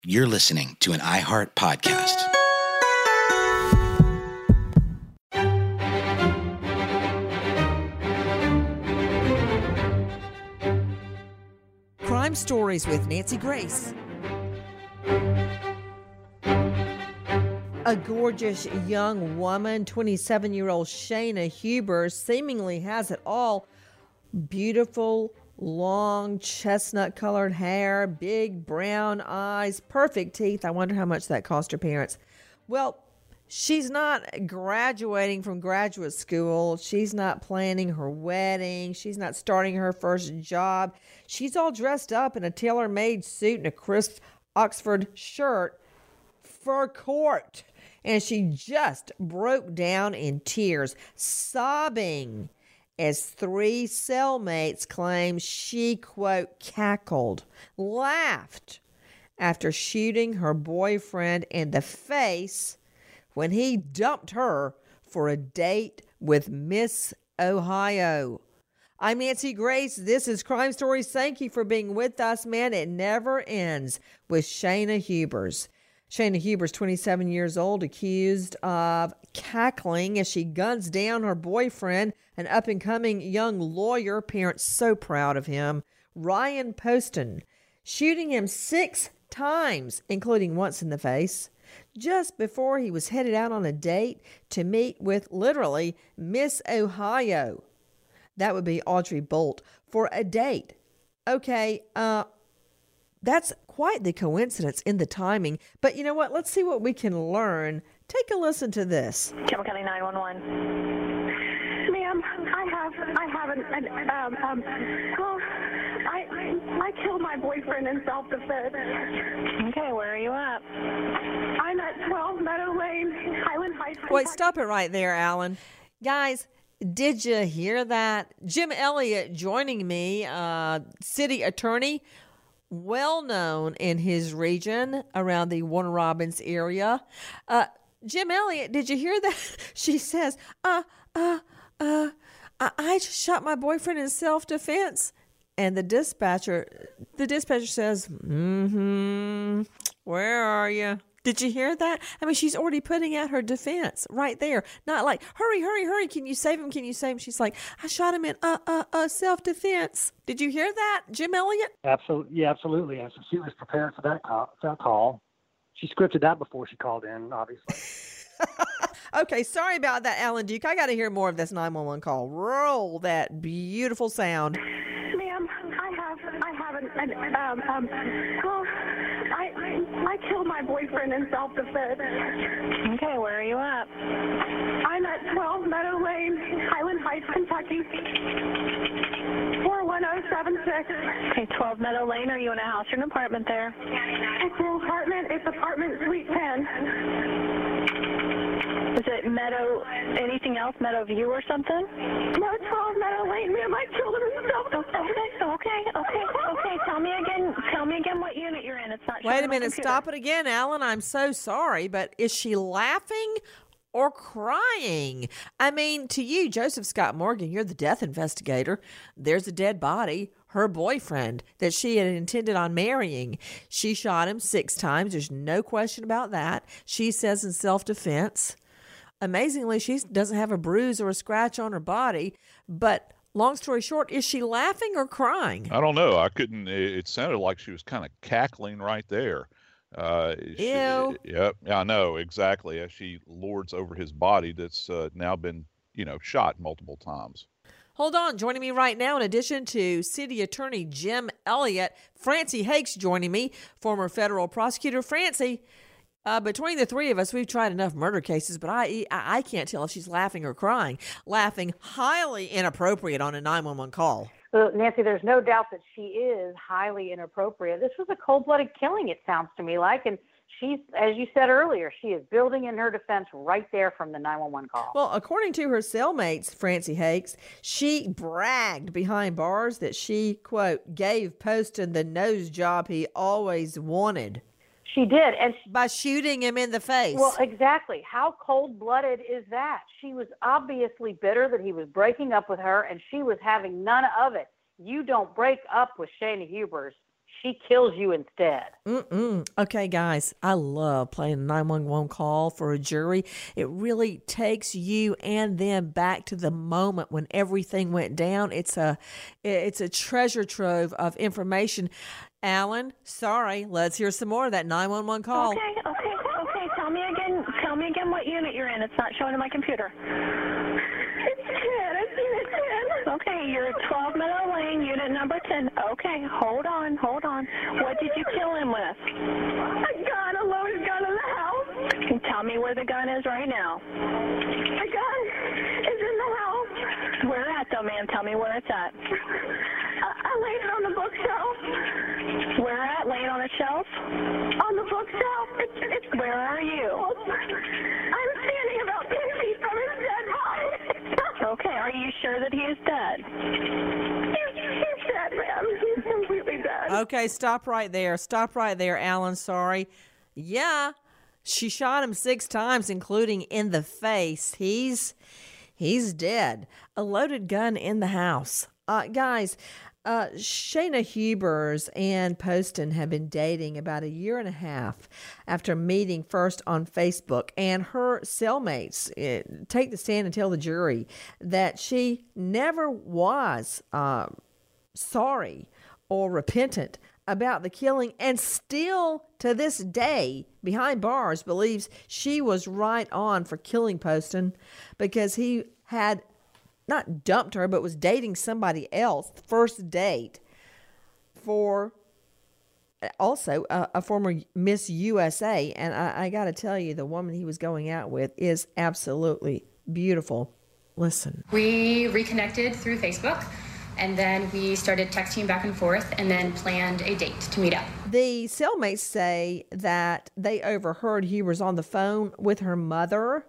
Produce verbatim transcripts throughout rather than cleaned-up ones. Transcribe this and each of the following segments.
You're listening to an iHeart podcast. Crime Stories with Nancy Grace. A gorgeous young woman, twenty-seven-year-old Shayna Huber, seemingly has it all. Beautiful, long, chestnut-colored hair, big brown eyes, perfect teeth. I wonder how much that cost her parents. Well, she's not graduating from graduate school. She's not planning her wedding. She's not starting her first job. She's all dressed up in a tailor-made suit and a crisp Oxford shirt for court. And she just broke down in tears, sobbing, as three cellmates claim she, quote, cackled, laughed after shooting her boyfriend in the face when he dumped her for a date with Miss Ohio. I'm Nancy Grace. This is Crime Stories. Thank you for being with us, man. It never ends with Shayna Hubers. Shayna Huber's twenty-seven years old, accused of cackling as she guns down her boyfriend, an up-and-coming young lawyer, parents so proud of him, Ryan Poston, shooting him six times, including once in the face, just before he was headed out on a date to meet with, literally, Miss Ohio. That would be Audrey Bolt, for a date. Okay, uh... that's quite the coincidence in the timing. But you know what? Let's see what we can learn. Take a listen to this. Campbell County nine one one. Ma'am, I have, I have an, an um, um, well, I, I killed my boyfriend in self-defense. Okay, where are you at? I'm at twelve Meadow Lane, Highland Heights. Wait, stop it right there, Alan. Guys, did you hear that? Jim Elliott joining me, uh, city attorney, well known in his region around the Warner Robins area. Uh, Jim Elliott, did you hear that? She says, uh, uh, uh, I, I just shot my boyfriend in self-defense. And the dispatcher, the dispatcher says, mm-hmm, where are you? Did you hear that? I mean, she's already putting out her defense right there. Not like, hurry, hurry, hurry. Can you save him? Can you save him? She's like, I shot him in uh, uh, uh, self-defense. Did you hear that, Jim Elliott? Absolutely. Yeah, absolutely. And so she was prepared for that call, that call. She scripted that before she called in, obviously. Okay, sorry about that, Alan Duke. I got to hear more of this nine one one call. Roll that beautiful sound. Ma'am, I have, I have an, an um, um, well, I, I killed my boyfriend in self-defense. Okay, where are you at? I'm at twelve Meadow Lane, Highland Heights, Kentucky, four one zero seven six. Okay, twelve Meadow Lane. Are you in a house or an apartment there? It's an apartment. It's apartment suite ten. Is it Meadow, anything else, Meadow View or something? No, twelve Meadow Lane. Ma'am, I killed him in self-defense. Okay, okay, okay, okay. Tell me again, tell me again what unit you're in. It's not Wait a minute, stop it again, Alan. I'm so sorry, but is she laughing or crying? I mean, to you, Joseph Scott Morgan, you're the death investigator. There's a dead body, her boyfriend, that she had intended on marrying. She shot him six times. There's no question about that. She says in self-defense. Amazingly, she doesn't have a bruise or a scratch on her body. But long story short, is she laughing or crying? I don't know. I couldn't. It sounded like she was kind of cackling right there. Uh, she, Ew. Yep. I know exactly. As she lords over his body that's uh, now been, you know, shot multiple times. Hold on. Joining me right now, in addition to City Attorney Jim Elliott, Francie Hakes joining me, former federal prosecutor. Francie, Uh, between the three of us, we've tried enough murder cases, but I, I I can't tell if she's laughing or crying. Laughing, highly inappropriate on a nine one one call. Uh, Nancy, there's no doubt that she is highly inappropriate. This was a cold-blooded killing, it sounds to me like, and she's, as you said earlier, she is building in her defense right there from the nine one one call. Well, according to her cellmates, Francie Hakes, she bragged behind bars that she, quote, gave Poston the nose job he always wanted. She did. And she, by shooting him in the face. Well, exactly. How cold-blooded is that? She was obviously bitter that he was breaking up with her, and she was having none of it. You don't break up with Shayna Hubers. she kills you instead. Mm-mm. Okay, guys, I love playing a nine one one call for a jury. It really takes you and them back to the moment when everything went down. It's a, it's a treasure trove of information. Alan, sorry, let's hear some more of that nine one one call. Okay, okay, okay. Tell me again. Tell me again what unit you're in. It's not showing in my computer. It's ten. It's unit ten. Okay, you're at twelve Meadow Lane, unit number ten. Okay, hold on, hold on. What did you kill him with? A gun, a loaded gun in the house. Tell me where the gun is right now. The gun is in the house. Where at, though, ma'am? Tell me where it's at. I, I laid it on the bookshelf. Where at? Laying on a shelf? On the bookshelf. It's, it's, Where are you? I'm standing about ten feet from his dead body. Okay, are you sure that he is dead? He's, he's dead, ma'am. He's completely dead. Okay, stop right there. Stop right there, Alan. Sorry. Yeah, she shot him six times, including in the face. He's he's dead. A loaded gun in the house. Uh, guys, uh, Shayna Hubers and Poston have been dating about a year and a half after meeting first on Facebook, and her cellmates uh, take the stand and tell the jury that she never was uh, sorry or repentant about the killing, and still to this day behind bars believes she was right on for killing Poston because he had not dumped her but was dating somebody else, first date, for also a, a former Miss U S A. And I, I got to tell you, the woman he was going out with is absolutely beautiful. Listen. We reconnected through Facebook. And then we started texting back and forth and then planned a date to meet up. The cellmates say that they overheard he was on the phone with her mother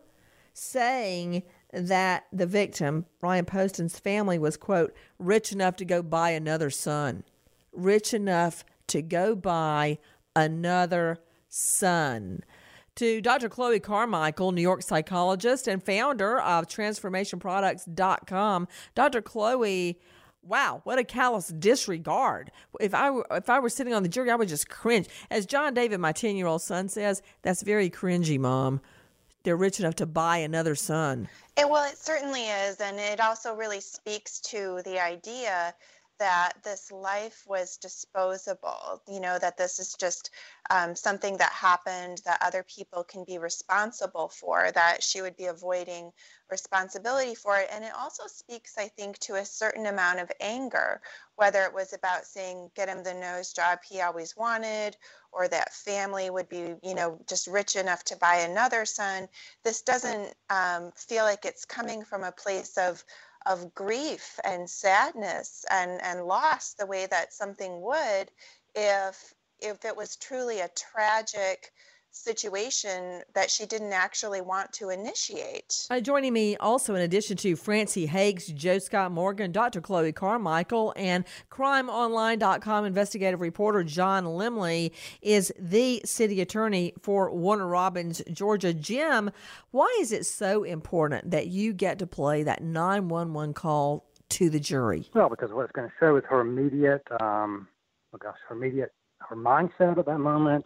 saying that the victim, Brian Poston's family, was, quote, rich enough to go buy another son. Rich enough to go buy another son. To Doctor Chloe Carmichael, New York psychologist and founder of transformation products dot com. Doctor Chloe, wow, what a callous disregard. If I were, if I were sitting on the jury, I would just cringe. As John David, my ten-year-old son, says, that's very cringy, Mom. They're rich enough to buy another son. It, well, it certainly is. And it also really speaks to the idea that this life was disposable, you know, that this is just um, something that happened that other people can be responsible for, that she would be avoiding responsibility for it. And it also speaks, I think, to a certain amount of anger, whether it was about saying, get him the nose job he always wanted, or that family would be, you know, just rich enough to buy another son. This doesn't um, feel like it's coming from a place of of grief and sadness and, and loss the way that something would if if it was truly a tragic situation that she didn't actually want to initiate. Uh, joining me also, in addition to Francie Hakes, Joe Scott Morgan, Doctor Chloe Carmichael, and crime online dot com investigative reporter John Limley, is the city attorney for Warner Robins, Georgia. Jim, why is it so important that you get to play that nine one one call to the jury? Well, because what it's going to show is her immediate, um, oh gosh, her immediate, her mindset at that moment,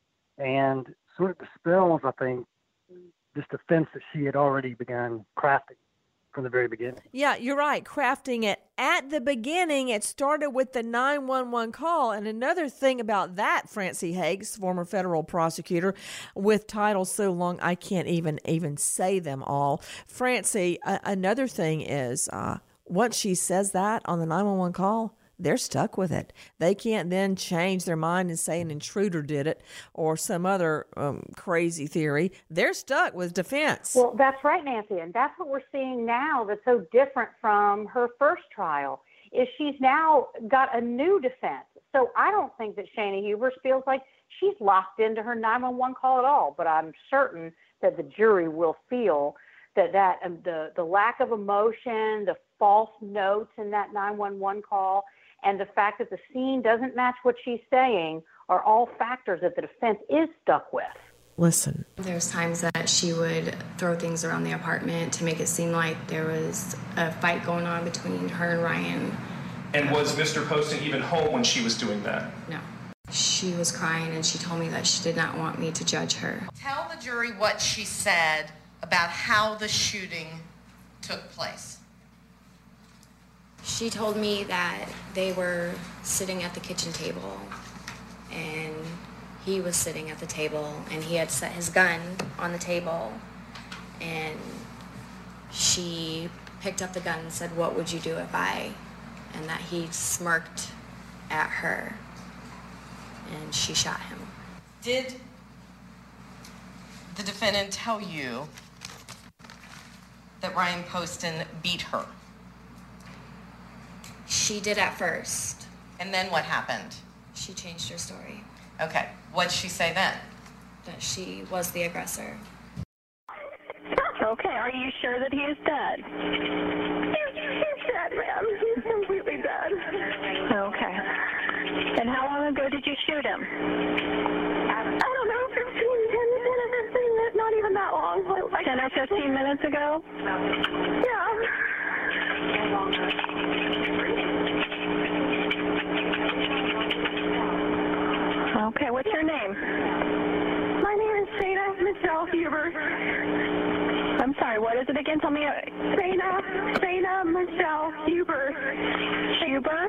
and sort of dispels, I think, this defense that she had already begun crafting from the very beginning. Yeah, you're right. Crafting it at the beginning. It started with the nine one one call. And another thing about that, Francie Hakes, former federal prosecutor with titles so long I can't even even say them all. Francie, uh, another thing is uh, once she says that on the nine one one call, they're stuck with it. They can't then change their mind and say an intruder did it or some other um, crazy theory. They're stuck with defense. Well, that's right, Nancy, and that's what we're seeing now that's so different from her first trial, is she's now got a new defense. So I don't think that Shayna Hubers feels like she's locked into her nine one one call at all, but I'm certain that the jury will feel that, that um, the, the lack of emotion, the false notes in that nine one one call, and the fact that the scene doesn't match what she's saying are all factors that the defense is stuck with. Listen. There's times that she would throw things around the apartment to make it seem like there was a fight going on between her and Ryan. And was Mister Poston even home when she was doing that? No. she was crying and she told me that she did not want me to judge her. Tell the jury what she said about how the shooting took place. She told me that they were sitting at the kitchen table and he was sitting at the table and he had set his gun on the table, and she picked up the gun and said, "What would you do if I?" And that he smirked at her and she shot him. Did the defendant tell you that Ryan Poston beat her? She did at first. And then what happened? She changed her story. Okay. What'd she say then? That she was the aggressor. Okay, are you sure that he is dead? He's, he's dead, ma'am. He's completely dead. Okay. And how long ago did you shoot him? I don't know, fifteen, ten, ten or fifteen minutes, not even that long. Like ten or fifteen minutes ago? Yeah. Okay, what's your name? My name is Shana Michelle Huber. I'm sorry, what is it again? Tell me. Shana, Shana Michelle Huber. Huber?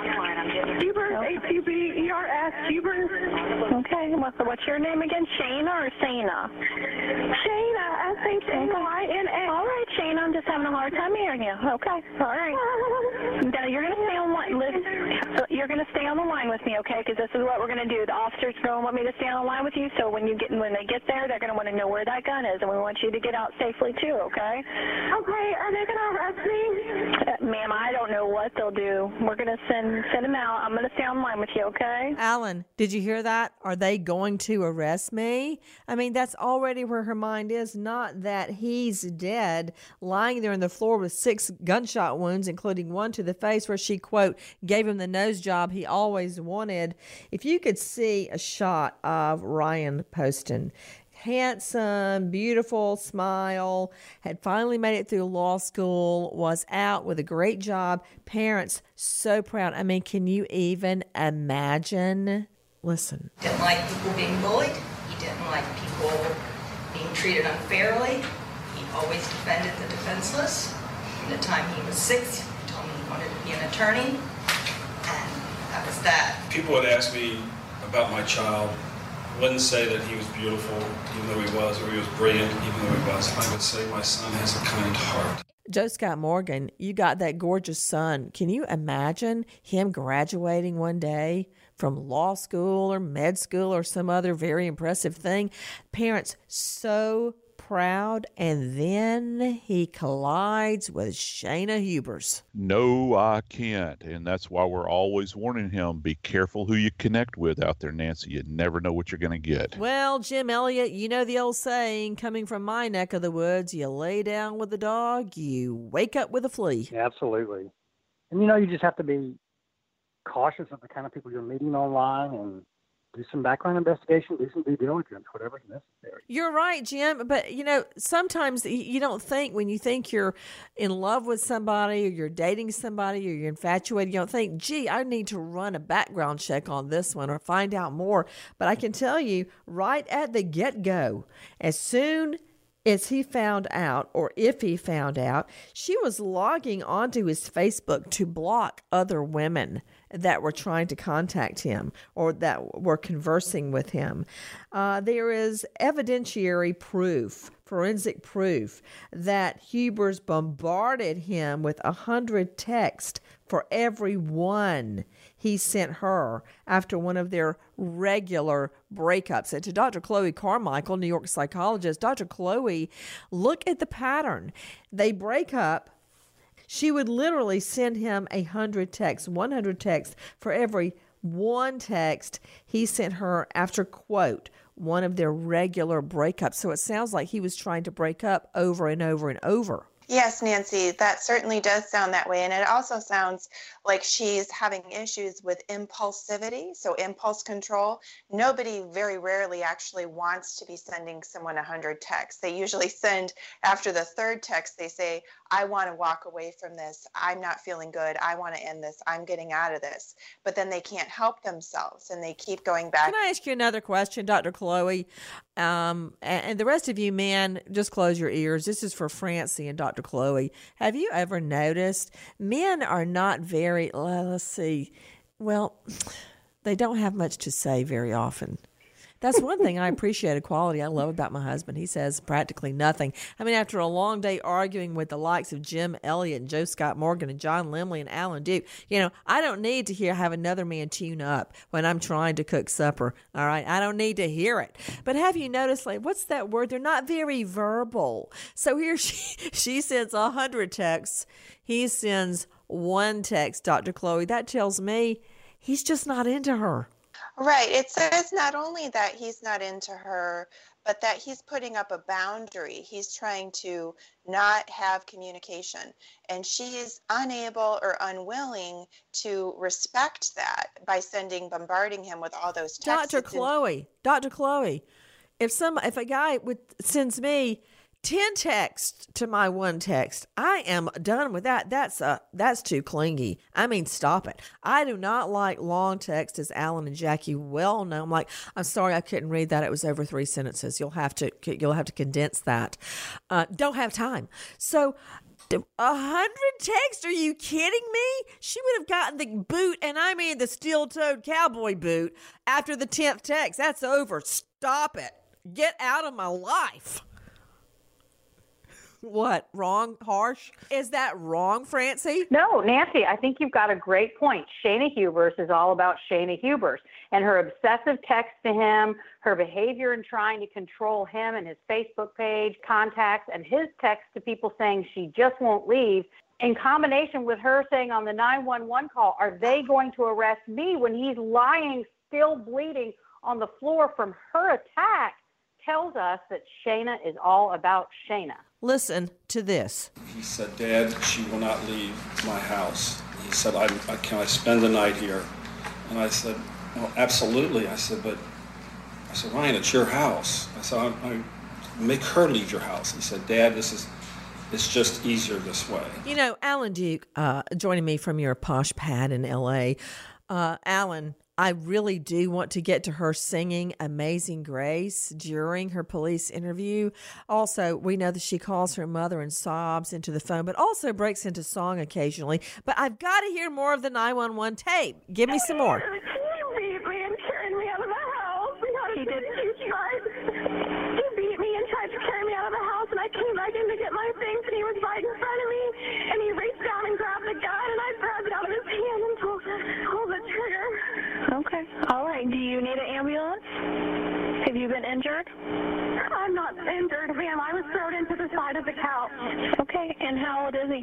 Huber, H U B E R S, Huber. Okay, what's, what's your name again? Shana or Sana? Shana, S H A Y N A. All right, Shana, I'm just having a hard time hearing you. Okay, all right. Now, you're going to stay on line. You're going to stay on the line with me, okay? Because this is what we're going to do. The officers are going to want me to stay on the line with you, so when you get when they get there, they're going to want to know where that gun is, and we want you to get out safely too, okay? Okay, are they going to arrest me? Uh, ma'am, I don't know what they'll do. We're going to send send them out. I'm going to stay on the line with you, okay? Alan, did you hear that? Are they going to arrest me? I mean, that's already where her mind is, not that he's dead, lying there on the floor with six gunshot wounds, including one to the face where she, quote, gave him the nose job he always wanted. If you could see a shot of Ryan Poston, handsome, beautiful smile, had finally made it through law school, was out with a great job, parents so proud. I mean, can you even imagine? Listen. Didn't like people being bullied. He didn't like people being treated unfairly. He always defended the defenseless. From the time he was six, he told me he wanted to be an attorney, and that was that. People would ask me about my child. I wouldn't say that he was beautiful, even though he was, or he was brilliant, even though he was. I would say my son has a kind heart. Joe Scott Morgan, you got that gorgeous son. Can you imagine him graduating one day from law school or med school or some other very impressive thing? Parents so proud, and then he collides with Shana Hubers. No, I can't. And that's why we're always warning him, be careful who you connect with out there, Nancy. You never know what you're going to get. Well, Jim Elliott, you know the old saying, coming from my neck of the woods, you lay down with a dog, you wake up with a flea. Yeah, absolutely. And, you know, you just have to be cautious of the kind of people you're meeting online and do some background investigation, do some due diligence, whatever's necessary. You're right, Jim. But, you know, sometimes you don't think when you think you're in love with somebody or you're dating somebody or you're infatuated, you don't think, gee, I need to run a background check on this one or find out more. But I can tell you right at the get-go, as soon as he found out, or if he found out, she was logging onto his Facebook to block other women that were trying to contact him or that were conversing with him. Uh, there is evidentiary proof, forensic proof, that Hubers bombarded him with a hundred texts for every one he sent her after one of their regular breakups. And to Doctor Chloe Carmichael, New York psychologist, Doctor Chloe, look at the pattern. They break up. She would literally send him a hundred texts, one hundred texts for every one text he sent her after, quote, one of their regular breakups. So it sounds like he was trying to break up over and over and over. Yes, Nancy, that certainly does sound that way. And it also sounds like she's having issues with impulsivity, so impulse control. Nobody very rarely actually wants to be sending someone one hundred texts. They usually send, after the third text, they say, I want to walk away from this. I'm not feeling good. I want to end this. I'm getting out of this. But then they can't help themselves and they keep going back. Can I ask you another question, Doctor Chloe? Um, and, and the rest of you men, just close your ears. This is for Francie and Doctor Chloe. Have you ever noticed men are not very, let's see, well, they don't have much to say very often. That's one thing I appreciate, a quality I love about my husband. He says practically nothing. I mean, after a long day arguing with the likes of Jim Elliott and Joe Scott Morgan and John Limley and Alan Duke, you know, I don't need to hear have another man tune up when I'm trying to cook supper. All right, I don't need to hear it. But have you noticed, like, what's that word? They're not very verbal. So here she she sends a hundred texts. He sends one text, Doctor Chloe. That tells me he's just not into her. Right. It says not only that he's not into her, but that he's putting up a boundary. He's trying to not have communication. And she's unable or unwilling to respect that by sending, bombarding him with all those texts. Doctor Chloe, Doctor Chloe, if some, if a guy would sends me ten texts to my one text, I am done with that. That's uh, that's too clingy. I mean, stop it. I do not like long texts, as Alan and Jackie well know. I'm like, I'm sorry, I couldn't read that. It was over three sentences. You'll have to you'll have to condense that. Uh, don't have time. So a hundred texts? Are you kidding me? She would have gotten the boot, and I mean the steel-toed cowboy boot, after the tenth text. That's over. Stop it. Get out of my life. What? Wrong? Harsh? Is that wrong, Francie? No, Nancy, I think you've got a great point. Shayna Hubers is all about Shayna Hubers and her obsessive text to him, her behavior in trying to control him and his Facebook page, contacts, and his text to people saying she just won't leave, in combination with her saying on the nine one one call, are they going to arrest me, when he's lying, still bleeding on the floor from her attack, tells us that Shayna is all about Shayna. Listen to this. He said, Dad, she will not leave my house. He said, I, I, can I spend the night here? And I said, well, absolutely. I said, but, I said, Ryan, it's your house. I said, I, I make her leave your house. He said, Dad, this is, it's just easier this way. You know, Alan Duke, uh, joining me from your posh pad in L A. Uh, Alan, I really do want to get to her singing Amazing Grace during her police interview. Also, we know that she calls her mother and sobs into the phone, but also breaks into song occasionally. But I've got to hear more of the nine one one tape. Give me some more. He beat me and carried me out of the house. He did. He tried. He beat me and tried to carry me out of the house, and I came back in to get my things, and he was right in front of me, and he reached down and grabbed the gun, and I grabbed it out of his hand and pulled, pulled the trigger. Okay. All right. Do you need an ambulance? Have you been injured? I'm not injured, ma'am. I was thrown into the side of the couch. Okay. And how old is he?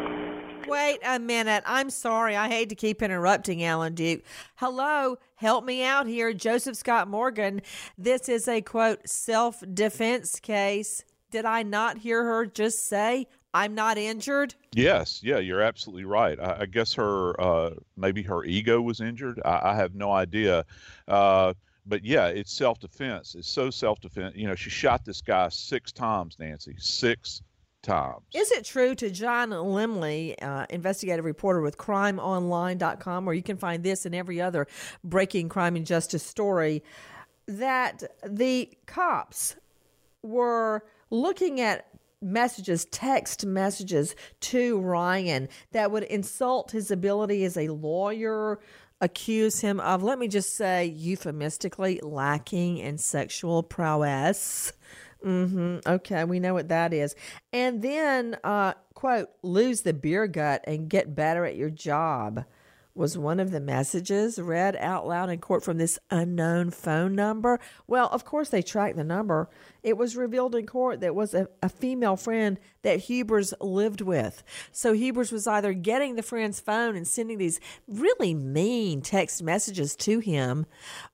Wait a minute. I'm sorry. I hate to keep interrupting, Alan Duke. Hello. Help me out here. Joseph Scott Morgan. This is a, quote, self-defense case. Did I not hear her just say, I'm not injured? Yes, yeah, you're absolutely right. I, I guess her, uh, maybe her ego was injured. I, I have no idea. Uh, but yeah, it's self-defense. It's so self-defense. You know, she shot this guy six times, Nancy, six times. Is it true, to John Limley, uh, investigative reporter with crime online dot com, where you can find this and every other breaking crime and justice story, that the cops were looking at messages, text messages to Ryan that would insult his ability as a lawyer, accuse him of, let me just say euphemistically, lacking in sexual prowess? Mm-hmm. Okay, we know what that is. And then, uh, quote, lose the beer gut and get better at your job, was one of the messages read out loud in court from this unknown phone number. Well, of course they tracked the number. It was revealed in court that it was a, a female friend that Hubers lived with. So Hubers was either getting the friend's phone and sending these really mean text messages to him,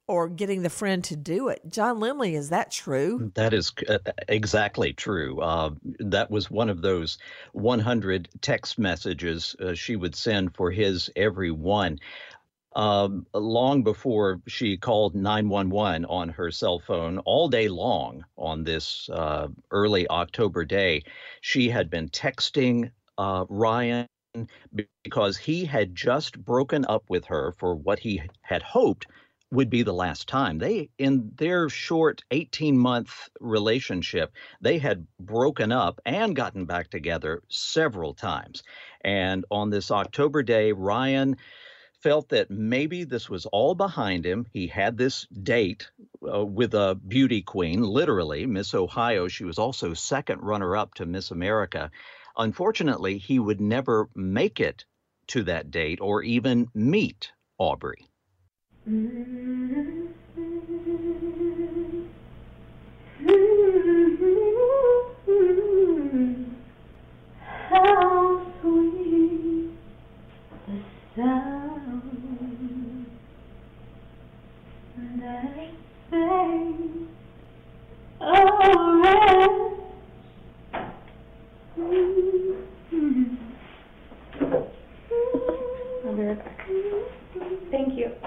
or getting the friend to do it. John Lemley, is that true? That is uh, exactly true. Uh, that was one of those one hundred text messages uh, she would send for his every one. Um, long before she called nine one one on her cell phone all day long on this uh, early October day, she had been texting uh, Ryan because he had just broken up with her for what he had hoped would be the last time. They, in their short eighteen-month relationship, they had broken up and gotten back together several times. And on this October day, Ryan felt that maybe this was all behind him. He had this date uh, with a beauty queen, literally, Miss Ohio. She was also second runner-up to Miss America. Unfortunately, he would never make it to that date or even meet Aubrey. How sweet the sound that sings a rest. I'll be right back. Thank you.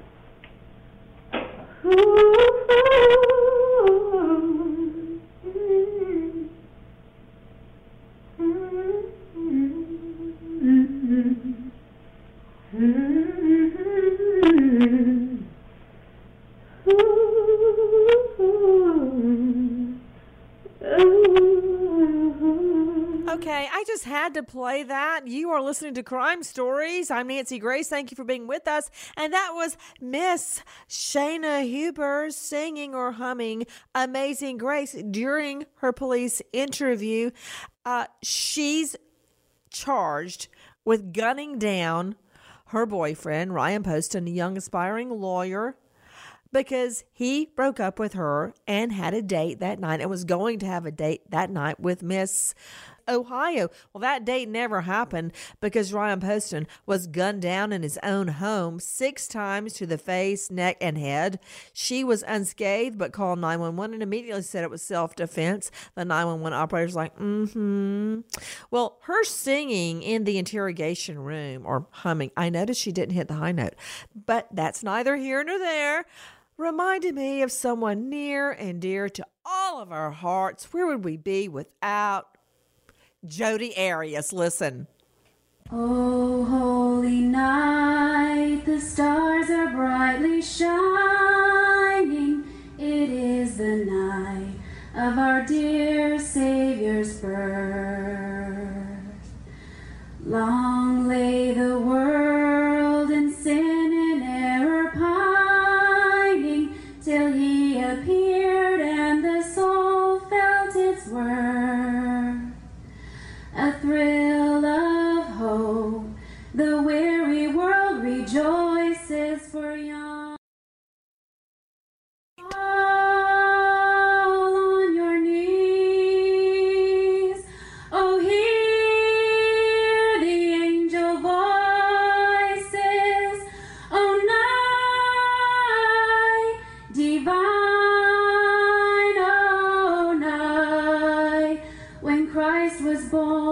Okay, I just had to play that. You are listening to Crime Stories. I'm Nancy Grace. Thank you for being with us. And that was Miss Shayna Huber singing or humming Amazing Grace during her police interview. Uh, she's charged with gunning down her boyfriend, Ryan Poston, a young aspiring lawyer, because he broke up with her and had a date that night and was going to have a date that night with Miss Ohio. Well, that date never happened because Ryan Poston was gunned down in his own home six times to the face, neck, and head. She was unscathed but called nine one one and immediately said it was self-defense. The nine one one operator's like, mm-hmm. Well, her singing in the interrogation room, or humming, I noticed she didn't hit the high note, but that's neither here nor there, reminded me of someone near and dear to all of our hearts. Where would we be without Jodi Arias? Listen. Oh, holy night, the stars are brightly shining. It is the night of our dear Savior's birth. Long lay the world in sin and error pining, till he appeared and the soul felt its worth. A thrill of hope, the weary world rejoices for yon. All on your knees, oh hear the angel voices, oh night divine, oh night when Christ was born.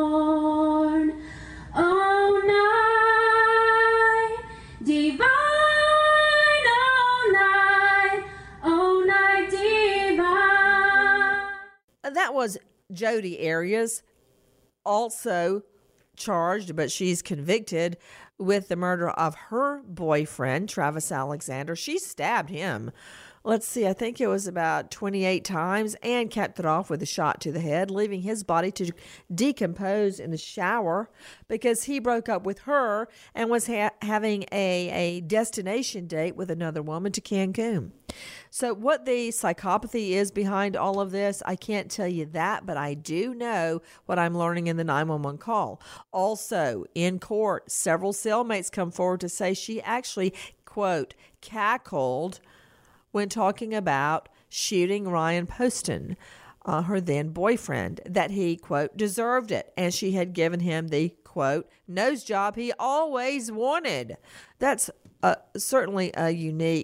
That was Jodi Arias, also charged, but she's convicted with the murder of her boyfriend, Travis Alexander. She stabbed him. Let's see, I think it was about twenty-eight times, and capped it off with a shot to the head, leaving his body to decompose in the shower because he broke up with her and was ha- having a, a destination date with another woman to Cancun. So what the psychopathy is behind all of this, I can't tell you that, but I do know what I'm learning in the nine one one call. Also, in court, several cellmates come forward to say she actually, quote, cackled when talking about shooting Ryan Poston, uh, her then boyfriend, that he, quote, deserved it, and she had given him the, quote, nose job he always wanted. That's uh, certainly a unique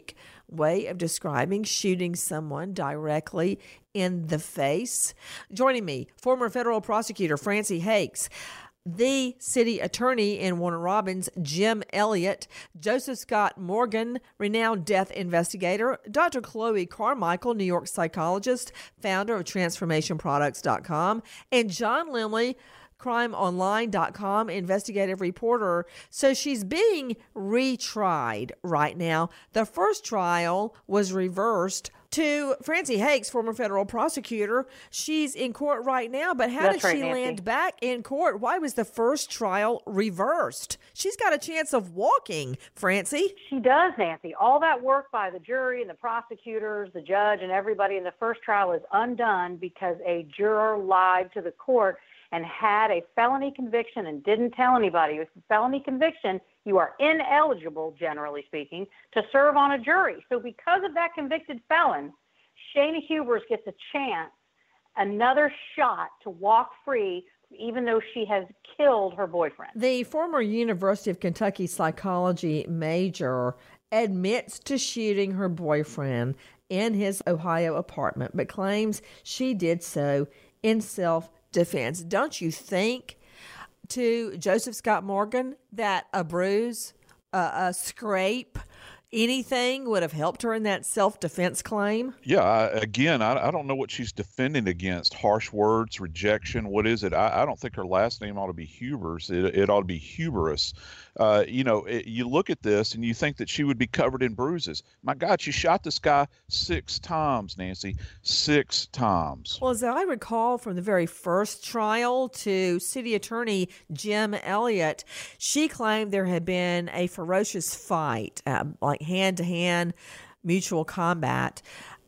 way of describing shooting someone directly in the face. Joining me, former federal prosecutor Francie Hakes, the city attorney in Warner Robins, Jim Elliott, Joseph Scott Morgan, renowned death investigator, Doctor Chloe Carmichael, New York psychologist, founder of transformation products dot com, and John Limley, crime online dot com investigative reporter. So she's being retried right now. The first trial was reversed to Francie Hakes, former federal prosecutor. She's in court right now, but how That's did right, she Nancy. land back in court? Why was the first trial reversed? She's got a chance of walking, Francie. She does, Nancy. All that work by the jury and the prosecutors, the judge, and everybody in the first trial is undone because a juror lied to the court and had a felony conviction and didn't tell anybody. With a felony conviction, you are ineligible, generally speaking, to serve on a jury. So because of that convicted felon, Shayna Hubers gets a chance, another shot to walk free, even though she has killed her boyfriend. The former University of Kentucky psychology major admits to shooting her boyfriend in his Ohio apartment, but claims she did so in self-defense. Don't you think, to Joseph Scott Morgan, that a bruise, uh, a scrape, anything would have helped her in that self-defense claim? Yeah, I, again, I, I don't know what she's defending against. Harsh words, rejection. What is it? I, I don't think her last name ought to be Hubers. It, it ought to be Huberus. Uh, you know, it, you look at this and you think that she would be covered in bruises. My God, she shot this guy six times, Nancy. Six times. Well, as I recall from the very first trial to City Attorney Jim Elliott, she claimed there had been a ferocious fight, uh, like hand-to-hand mutual combat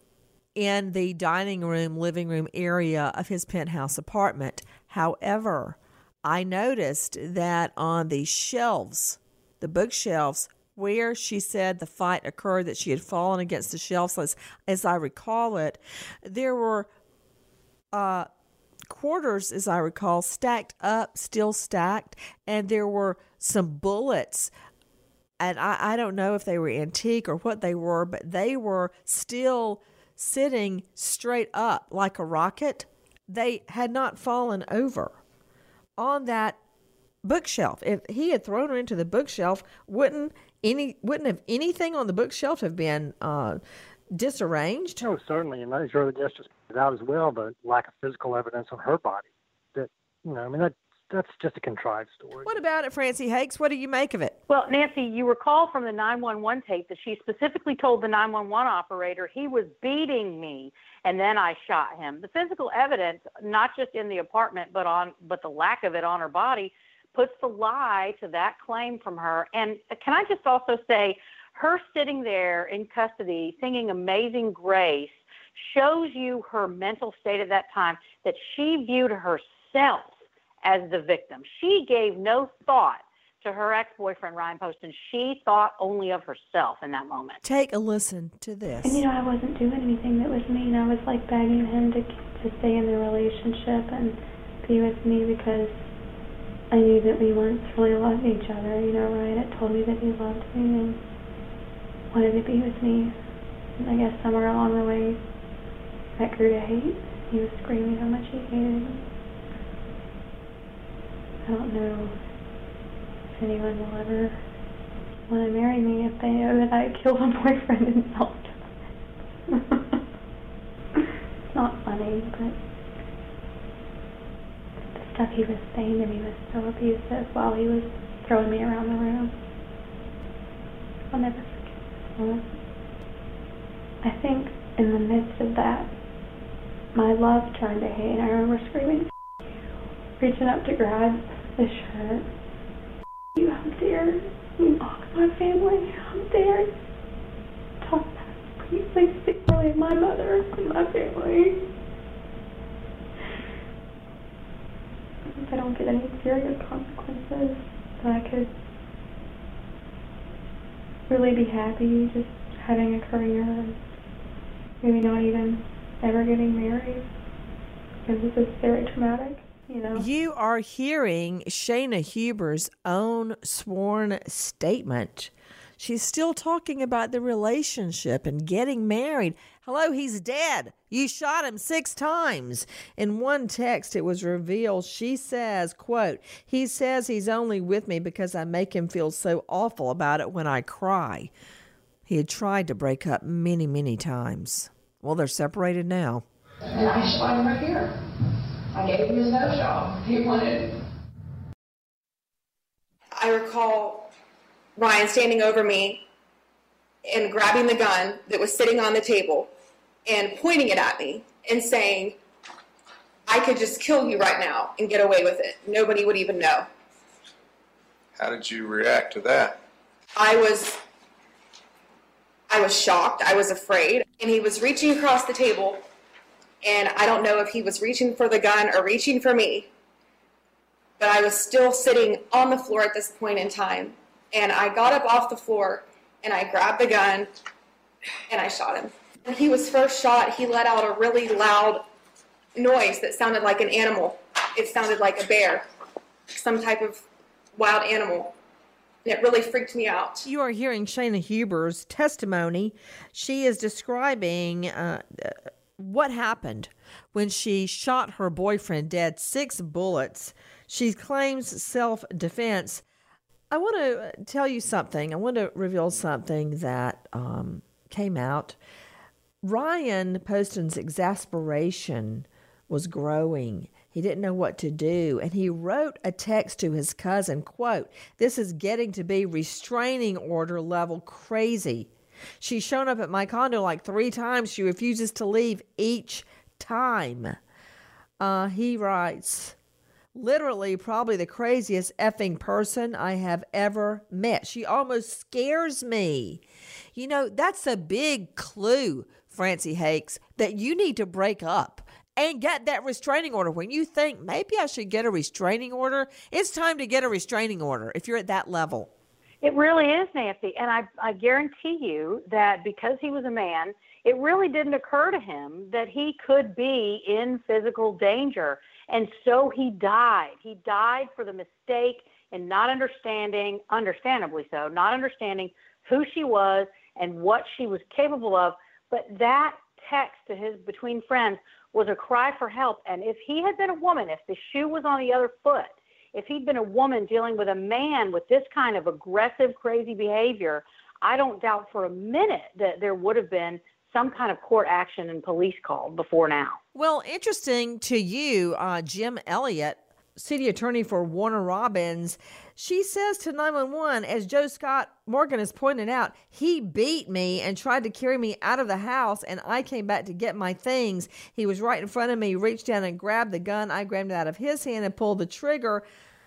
in the dining room, living room area of his penthouse apartment. However, I noticed that on the shelves, the bookshelves, where she said the fight occurred, that she had fallen against the shelves, as, as I recall it, there were uh, quarters, as I recall, stacked up, still stacked, and there were some bullets. And I, I don't know if they were antique or what they were, but they were still sitting straight up like a rocket. They had not fallen over on that bookshelf. If he had thrown her into the bookshelf, wouldn't any wouldn't have anything on the bookshelf have been uh, disarranged? No, certainly, and those are just out as well. The lack of physical evidence on her body. That you know, I mean that. That's just a contrived story. What about it, Francie Hakes? What do you make of it? Well, Nancy, you recall from the nine one one tape that she specifically told the nine one one operator he was beating me, and then I shot him. The physical evidence, not just in the apartment, but on, but the lack of it on her body, puts the lie to that claim from her. And can I just also say, her sitting there in custody singing Amazing Grace shows you her mental state at that time, that she viewed herself as the victim. She gave no thought to her ex-boyfriend, Ryan Poston. She thought only of herself in that moment. Take a listen to this. And, you know, I wasn't doing anything that was mean. I was, like, begging him to to stay in the relationship and be with me because I knew that we once really loved each other. You know, Ryan had told me that he loved me and wanted to be with me. And I guess somewhere along the way, that grew to hate. He was screaming how much he hated me. I don't know if anyone will ever want to marry me if they know that I killed a boyfriend in self-defense. It's not funny, but the stuff he was saying to me was so abusive while he was throwing me around the room. I'll never forget this moment. I think in the midst of that, my love turned to hate, and I remember screaming, reaching up to grab the shirt. You, how dare you mock my family? How dare you talk about me? Please speak poorly of my mother and my family. If I don't get any serious consequences, then I could really be happy just having a career and maybe not even ever getting married, because this is very traumatic. You know? You are hearing Shayna Hubers' own sworn statement. She's still talking about the relationship and getting married. Hello, he's dead. You shot him six times. In one text, it was revealed, she says, quote, he says he's only with me because I make him feel so awful about it when I cry. He had tried to break up many, many times. Well, they're separated now. And I shot him right here. I gave him his nose job. He wanted. I recall Ryan standing over me and grabbing the gun that was sitting on the table and pointing it at me and saying, I could just kill you right now and get away with it. Nobody would even know. How did you react to that? I was, I was shocked. I was afraid. And he was reaching across the table, and I don't know if he was reaching for the gun or reaching for me, but I was still sitting on the floor at this point in time. And I got up off the floor, and I grabbed the gun, and I shot him. When he was first shot, he let out a really loud noise that sounded like an animal. It sounded like a bear, some type of wild animal. And it really freaked me out. You are hearing Shayna Huber's testimony. She is describing uh, what happened when she shot her boyfriend dead, six bullets. She claims self-defense. I want to tell you something. I want to reveal something that um, came out. Ryan Poston's exasperation was growing. He didn't know what to do, and he wrote a text to his cousin, quote, this is getting to be restraining order level crazy. She's shown up at my condo like three times. She refuses to leave each time. Uh, he writes, literally probably the craziest effing person I have ever met. She almost scares me. You know, that's a big clue, Francie Hakes, that you need to break up and get that restraining order. When you think, maybe I should get a restraining order, it's time to get a restraining order if you're at that level. It really is, Nancy. And I, I guarantee you that because he was a man, it really didn't occur to him that he could be in physical danger. And so he died. He died for the mistake in not understanding, understandably so, not understanding who she was and what she was capable of. But that text to his between friends was a cry for help. And if he had been a woman, if the shoe was on the other foot, if he'd been a woman dealing with a man with this kind of aggressive, crazy behavior, I don't doubt for a minute that there would have been some kind of court action and police called before now. Well, interesting to you, uh, Jim Elliott, city attorney for Warner Robins, she says to nine one one, as Joe Scott Morgan has pointed out, he beat me and tried to carry me out of the house, and I came back to get my things. He was right in front of me, reached down and grabbed the gun. I grabbed it out of his hand and pulled the trigger.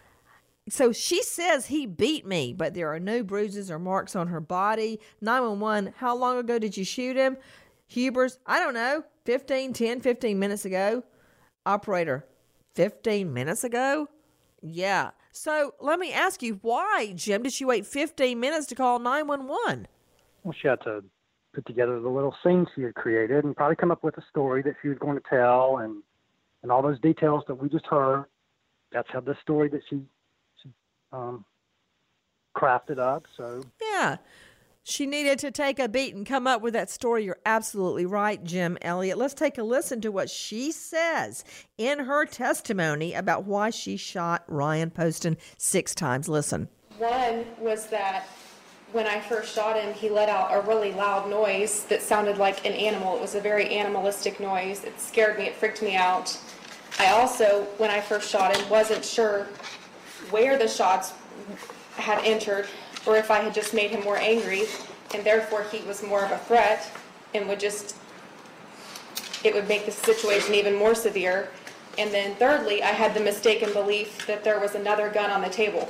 So she says he beat me, but there are no bruises or marks on her body. nine one one, how long ago did you shoot him? Hubers, I don't know, fifteen, ten, fifteen minutes ago. Operator, fifteen minutes ago? Yeah. So let me ask you, why, Jim, did she wait fifteen minutes to call nine one one? Well, she had to put together the little scene she had created and probably come up with a story that she was going to tell, and, and all those details that we just heard. That's how the story that she, she um, crafted up. So yeah. She needed to take a beat and come up with that story. You're absolutely right, Jim Elliott. Let's take a listen to what she says in her testimony about why she shot Ryan Poston six times. Listen. One was that when I first shot him, he let out a really loud noise that sounded like an animal. It was a very animalistic noise. It scared me. It freaked me out. I also, when I first shot him, wasn't sure where the shots had entered, or if I had just made him more angry, and therefore he was more of a threat and would just, it would make the situation even more severe. And then thirdly, I had the mistaken belief that there was another gun on the table.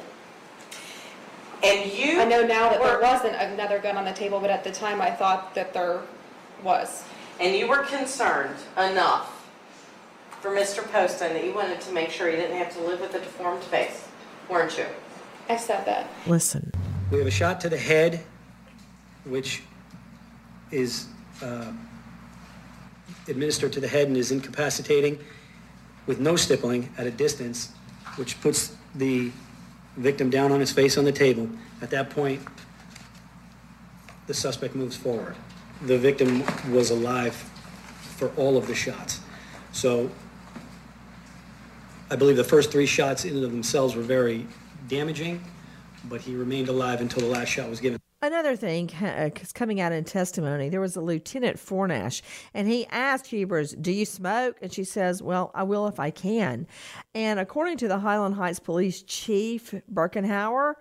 And you I know now that were, there wasn't another gun on the table, but at the time I thought that there was. And you were concerned enough for Mister Poston that you wanted to make sure he didn't have to live with a deformed face, weren't you? I said that. Listen. We have a shot to the head, which is uh, administered to the head and is incapacitating with no stippling at a distance, which puts the victim down on his face on the table. At that point, the suspect moves forward. The victim was alive for all of the shots. So I believe the first three shots in and of themselves were very damaging, but he remained alive until the last shot was given. Another thing uh, coming out in testimony, there was a Lieutenant Fornash, and he asked Hubers, do you smoke? And she says, well, I will if I can. And according to the Highland Heights Police Chief Birkenhauer,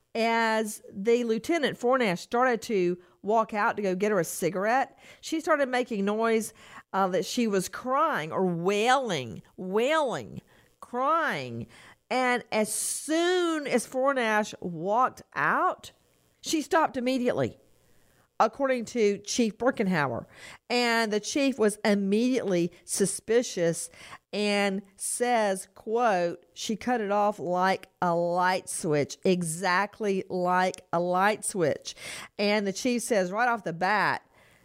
as the Lieutenant Fornash started to walk out to go get her a cigarette, she started making noise uh, that she was crying or wailing, wailing, crying. And as soon as Fornash walked out, she stopped immediately, according to Chief Birkenhauer. And the chief was immediately suspicious and says, quote, she cut it off like a light switch, exactly like a light switch. And the chief says right off the bat,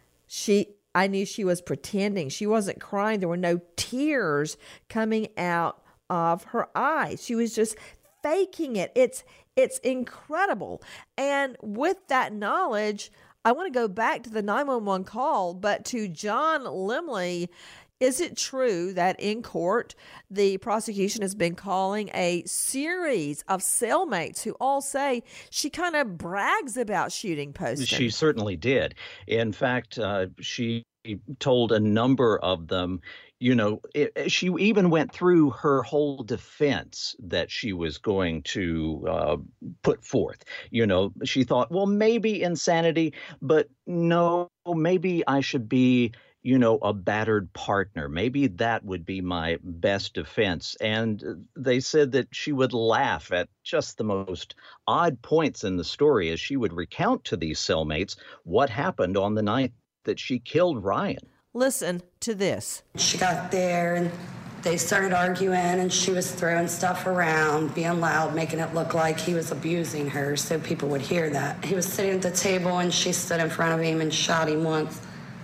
she, I knew she was pretending. She wasn't crying. There were no tears coming out of her eyes. She was just faking it. It's It's incredible. And with that knowledge, I want to go back to the nine one one call, but to John Limley. Is it true that in court, the prosecution has been calling a series of cellmates who all say she kind of brags about shooting Poston? She certainly did. In fact, uh, she told a number of them, you know, it, she even went through her whole defense that she was going to uh, put forth. You know, she thought, well, maybe insanity, but no, maybe I should be, you know, a battered partner. Maybe that would be my best defense. And they said that she would laugh at just the most odd points in the story as she would recount to these cellmates what happened on the night that she killed Ryan. Listen to this. She got there and they started arguing and she was throwing stuff around, being loud, making it look like he was abusing her so people would hear that. He was sitting at the table and she stood in front of him and shot him once.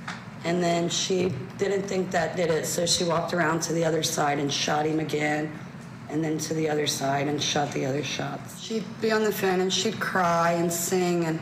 And then she didn't think that did it, so she walked around to the other side and shot him again, and then to the other side and shot the other shots. She'd be on the phone and she'd cry and sing, and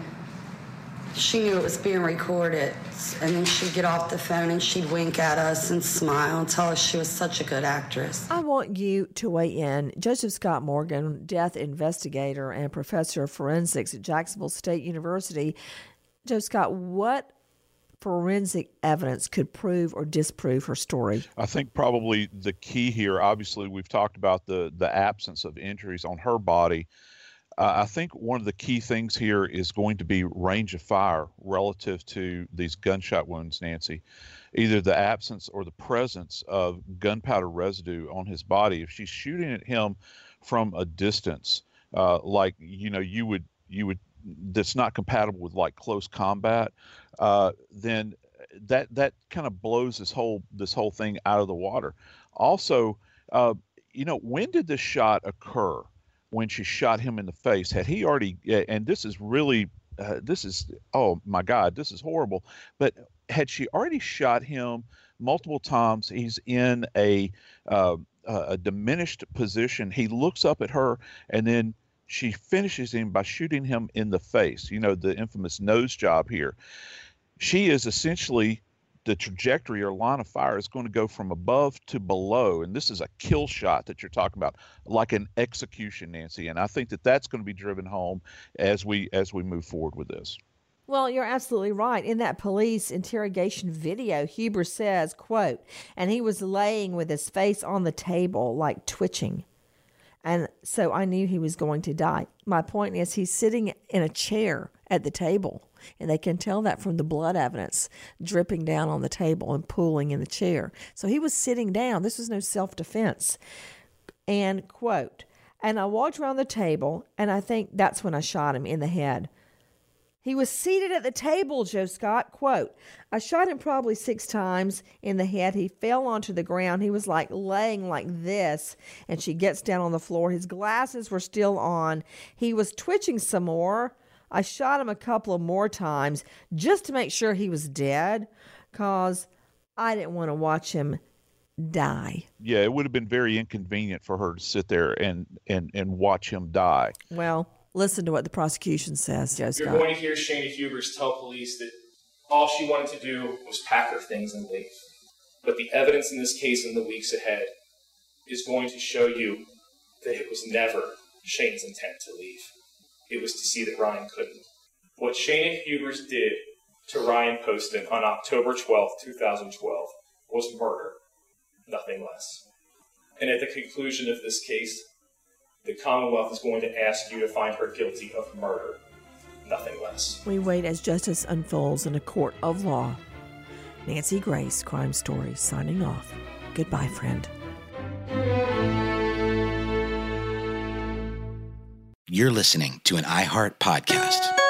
she knew it was being recorded. And then she'd get off the phone and she'd wink at us and smile and tell us she was such a good actress. I want you to weigh in. Joseph Scott Morgan, death investigator and professor of forensics at Jacksonville State University. Joe Scott, what forensic evidence could prove or disprove her story? I think probably the key here, obviously, we've talked about the, the absence of injuries on her body. Uh, I think one of the key things here is going to be range of fire relative to these gunshot wounds, Nancy. Either the absence or the presence of gunpowder residue on his body. If she's shooting at him from a distance, uh, like, you know, you would, you would, that's not compatible with like close combat, uh, then that that kind of blows this whole this whole thing out of the water. Also, uh, you know, when did this shot occur? When she shot him in the face? Had he already? And this is really, uh, this is, oh my God, this is horrible. But had she already shot him multiple times? He's in a uh, a diminished position. He looks up at her, and then she finishes him by shooting him in the face. You know, the infamous nose job here. She is essentially, the trajectory or line of fire is going to go from above to below. And this is a kill shot that you're talking about, like an execution, Nancy. And I think that that's going to be driven home as we as we move forward with this. Well, you're absolutely right. In that police interrogation video, Huber says, quote, and he was laying with his face on the table, like twitching. And so I knew he was going to die. My point is, he's sitting in a chair at the table, and they can tell that from the blood evidence dripping down on the table and pooling in the chair. So he was sitting down. This was no self-defense. And, quote, and I walked around the table, and I think that's when I shot him in the head. He was seated at the table, Joe Scott. Quote, I shot him probably six times in the head. He fell onto the ground. He was like laying like this, and she gets down on the floor. His glasses were still on. He was twitching some more. I shot him a couple of more times just to make sure he was dead, because I didn't want to watch him die. Yeah, it would have been very inconvenient for her to sit there and, and, and watch him die. Well, Listen to what the prosecution says, Joe Scott. You're going to hear Shayna Hubers tell police that all she wanted to do was pack her things and leave. But the evidence in this case in the weeks ahead is going to show you that it was never Shayna's intent to leave. It was to see that Ryan couldn't. What Shayna Hubers did to Ryan Poston on October twelfth, two thousand twelve was murder, nothing less. And at the conclusion of this case, the Commonwealth is going to ask you to find her guilty of murder, nothing less. We wait as justice unfolds in a court of law. Nancy Grace, Crime Story, signing off. Goodbye, friend. You're listening to an iHeart podcast.